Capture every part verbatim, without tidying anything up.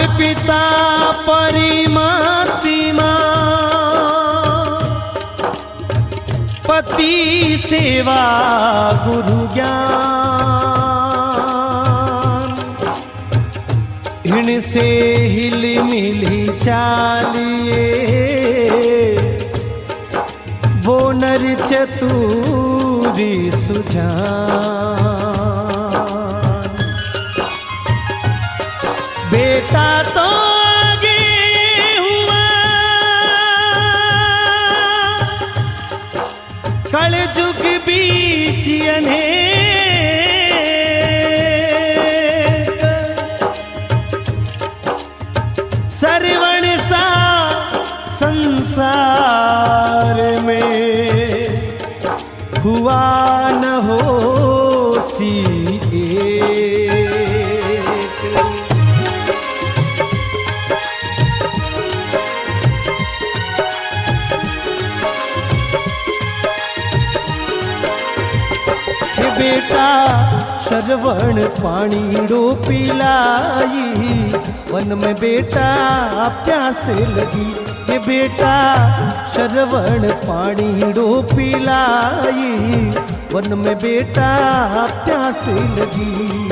पिता परिमातिमा पति सेवा गुरु ज्ञान इनसे हिल मिली चालिए वो नर चतुरी सुजान। बेटा तो आगे हुआ कलयुग बीच अनेक सरवण सा संसार में हुआ न हो सी बेटा श्रवण पानी रो पिलाई वन में बेटा प्यास लगी। ये बेटा श्रवण पानी रो पिलाई वन में बेटा प्यास लगी।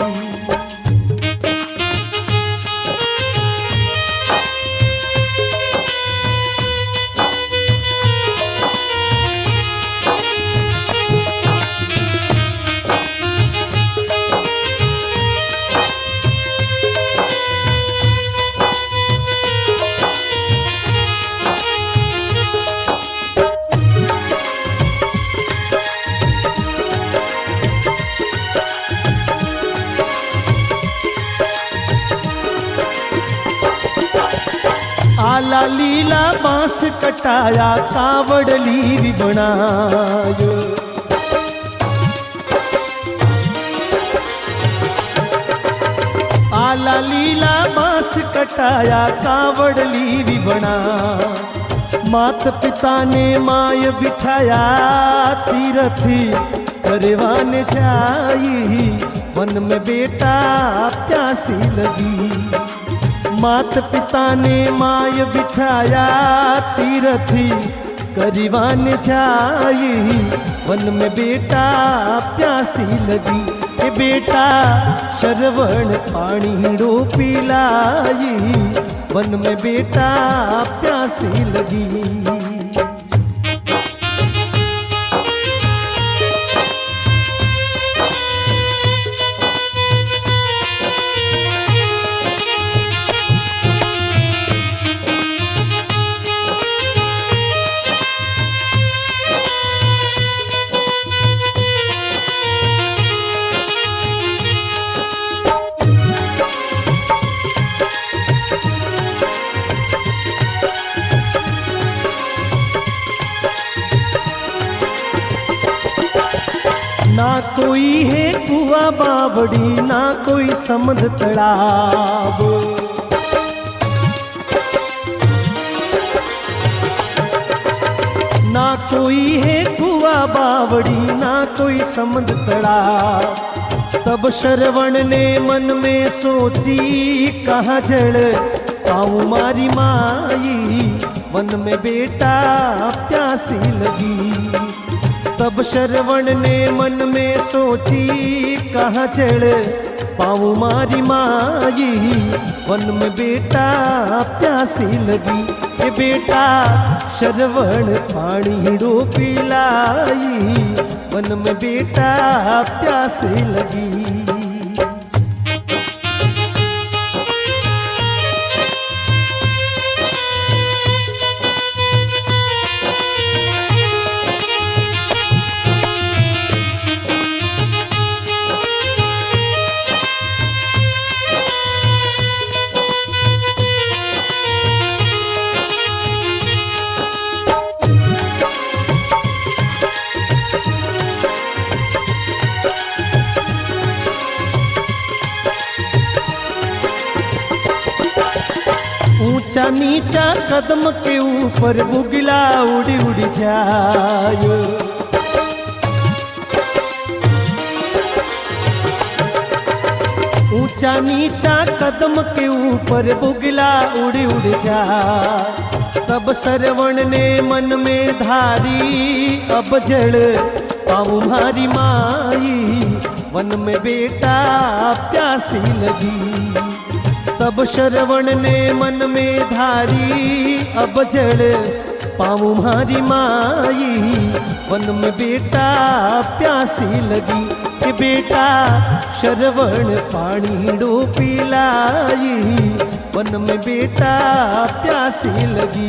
आला लीला बांस कटाया कावड़ लीर बनायो। आला लीला बांस कटाया कावड़ लीर बना। मात पिता ने माय बिठाया तीरथी करवान जाई वन में बेटा प्यासी लगी। मात पिता ने माय बिठाया तीरथी करीवान जाई वन में बेटा प्यासी लगी। ए बेटा श्रवण पानी रो पिलाई वन में बेटा प्यासी लगी। ना कोई है कुआ बावड़ी ना कोई समद तड़ाव। ना कोई है कुआ बावड़ी ना कोई समद तड़ाव। तब श्रवण ने मन में सोची कहाँ जड़ पाऊँ मारी माई वन में बेटा प्यासी लगी। तब श्रवण ने मन में सोची कहाँ चढ़ पाऊँ मारी माई वन में बेटा प्यासी लगी। ये बेटा श्रवण पानी रो पिलाई वन में बेटा प्यासी लगी। ऊंचा नीचा कदम के ऊपर बुगला उड़ी उड़ी जाए। ऊंचा ऊंचा नीचा कदम के ऊपर बुगला उड़ उड़ जाए। तब श्रवण ने मन में धारी, अब जड़ पाऊं मारी माई, वन में बेटा प्यासी लगी। तब श्रवण ने मन में धारी, अब जड़ पाऊं मारी माई, वन में बेटा प्यासी लगी। कि बेटा श्रवण पानी डो पिलाई, वन में बेटा प्यासी लगी।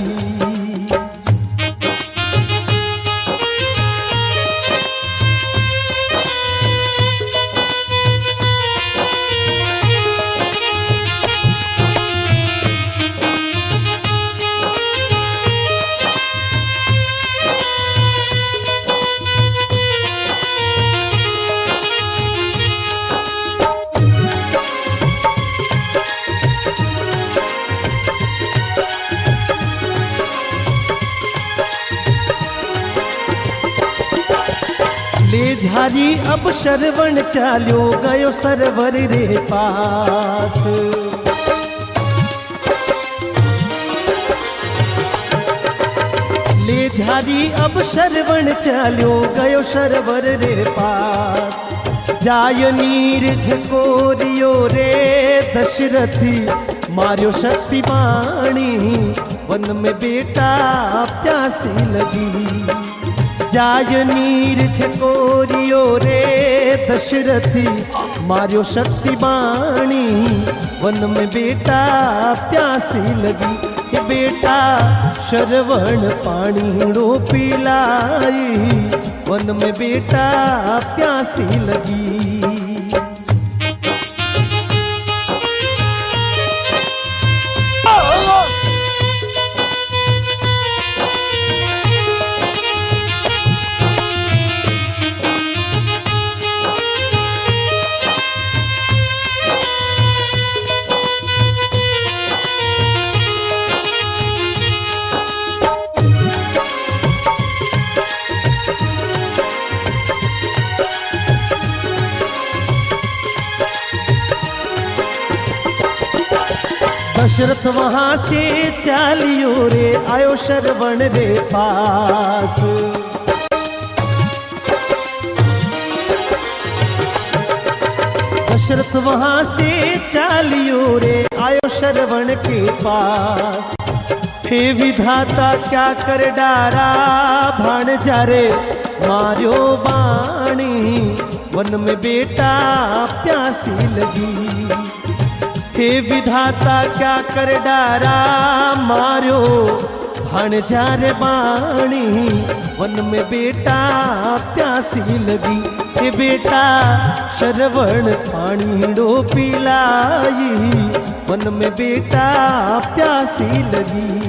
ले झारी अब श्रवण चाल्यो गयो सरवर रे पास। ले झारी अब श्रवण चाल्यो गयो सरवर रे पास। जाय नीर झकोरियो रे दशरथी, मार्यो शक्ति बाणी, वन में बेटा प्यासी लगी। जाय नीर झकोरियो रे दशरथी, मार्यो शक्ति बाणी, वन में बेटा प्यासी लगी। कि बेटा श्रवण पानी डो पिलाई, वन में बेटा प्यासी लगी। दशरथ वहां से चालियो रे, आयो श्रवण रे पास। दशरथ वहां से चालियो रे, आयो श्रवण के पास। हे विधाता क्या कर डारा, भाण जा रे मार्यो बाणी, वन में बेटा प्यासी लगी। हे विधाता क्या कर डारा, मार्यो भाणजा रे बाणी, वन में बेटा प्यासी लगी। हे बेटा श्रवण पानी डो पिलाई, वन में बेटा प्यासी लगी।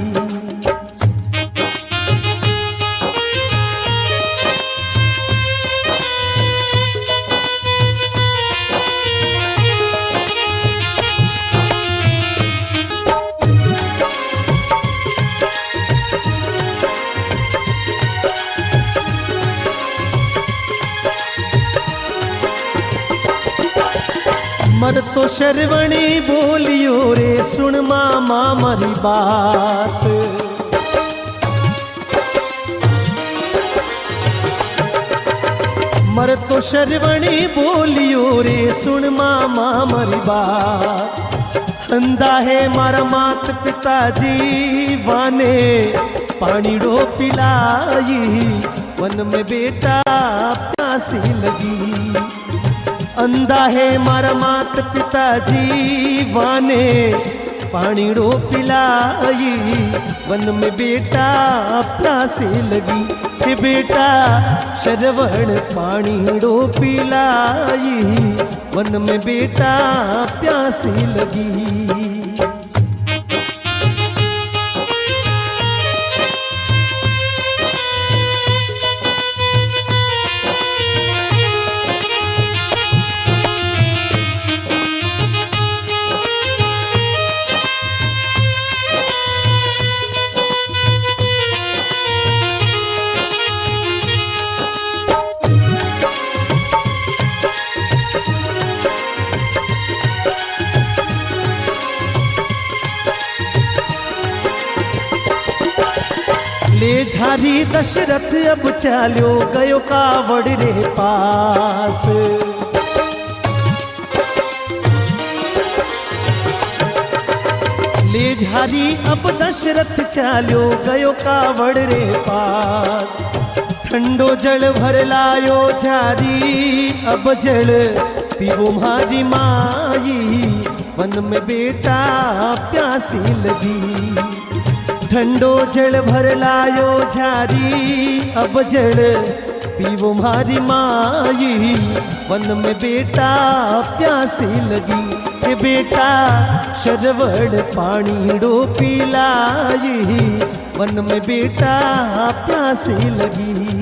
मर तो श्रवणी बोलियो रे, सुन मामा मरी बात। मर तो श्रवणी बोलियो रे, सुन मामा मरी बात। अंधा है मारा मात पिताजी, वाने पानी डो पिलाई, वन में बेटा प्यासी लगी। अंधा है मारा मात पिताजी, वाने पानी डो पिलाई, वन में बेटा प्यासी लगी। कि बेटा श्रवण पानी डो पिलाई, वन में बेटा प्यासी लगी। झारी दशरथ अब चाल्यो गयो कावड़ रे पास। ले झारी अब दशरथ चाल्यो गयो कावड़ रे पास। ठंडो जल भर लायो झारी अब जल पीवो मारी माई। वन में बेटा प्यासी लगी। ठंडो जल भर लायो झारी अब जल पीवो मारी माई। वन में बेटा प्यासी लगी। के बेटा शरवण पानी डो पिलाई। वन में बेटा प्यासी लगी।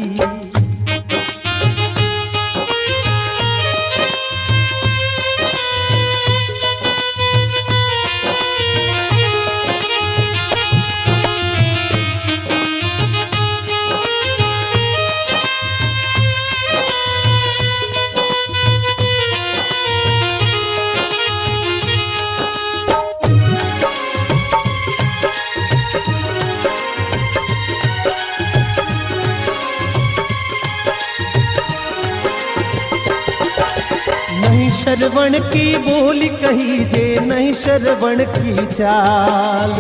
नहीं शरवण की बोली कही जे, नहीं शरवण की चाल।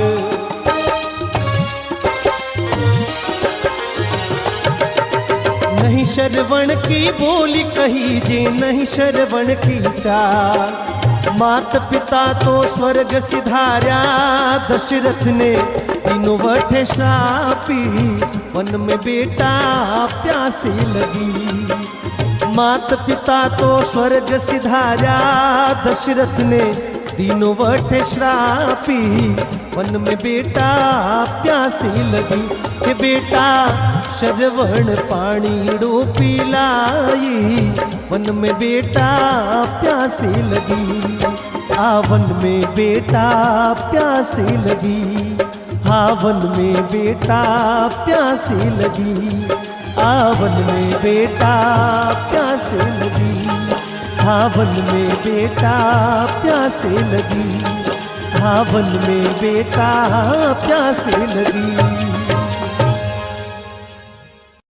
नहीं शरवण की बोली कही जे, नहीं शरवण की चाल। मात पिता तो स्वर्ग सिधार्या दशरथ ने तीनों वठे श्रापी। वन में बेटा प्यासी लगी। मात पिता तो स्वर्ग सिधार्या दशरथ ने तीनों वठे श्रापी। वन में बेटा प्यासी लगी। के बेटा शरवण पानी डो पिलाई। वन में बेटा प्यासी लगी। आ वन में बेटा प्यासी लगी। हाँ वन में बेटा प्यासी लगी। आवन में बेटा प्यासे लगी। हावन में बेटा प्यासे लगी। हावन में बेटा प्यासे लगी।